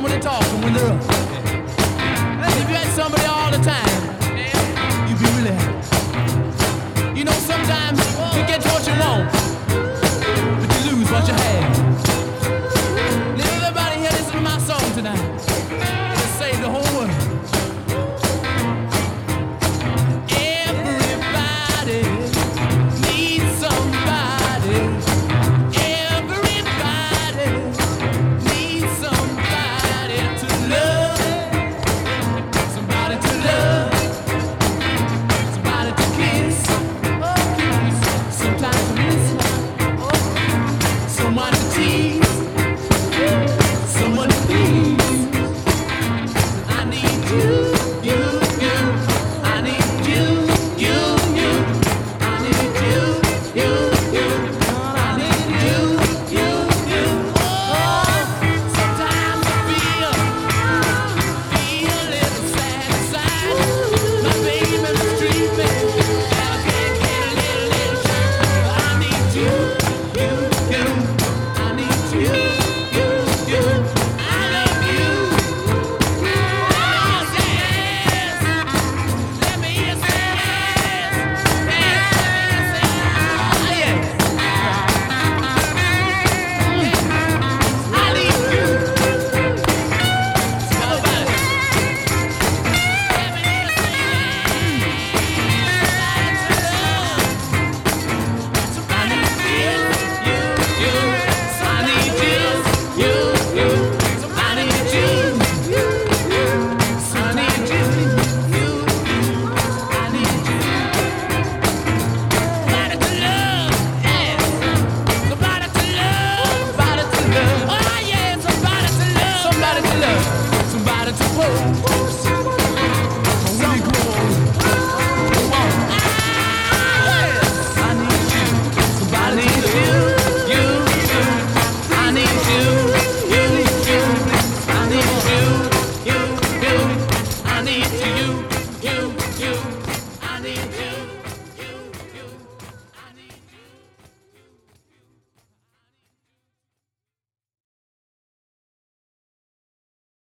them when they talk and when they're up. And if you had somebody all the time, you'd be really happy. You know, sometimes you get what you want, but you lose what you have. Let everybody here listen to my song tonight. Let's save the whole world. Everybody needs somebody. Everybody needs somebody to love. Somebody to love. Somebody to kiss. Oh, kiss. Sometimes to listen. Someone to tease. Someone to please. I need you, you, you. I need you, you, you. I need you, you, you. I need you, you, you. Oh, sometimes I feel a little sad inside. My baby was dreaming, and I can't get a little shine. But I need you, you, you. I need you, you, you. I love you. Yes, yes. Let me hear say yes. Yes, let me hear say yes. I need you. Somebody. Let me hear say yes. Somebody to love. You, you. I need you, you, you. I need you, you, you. I need you, you, you. I need you. Somebody to love, yes. Somebody to love, somebody to love. Oh yeah, somebody to love, somebody to love, somebody to hold.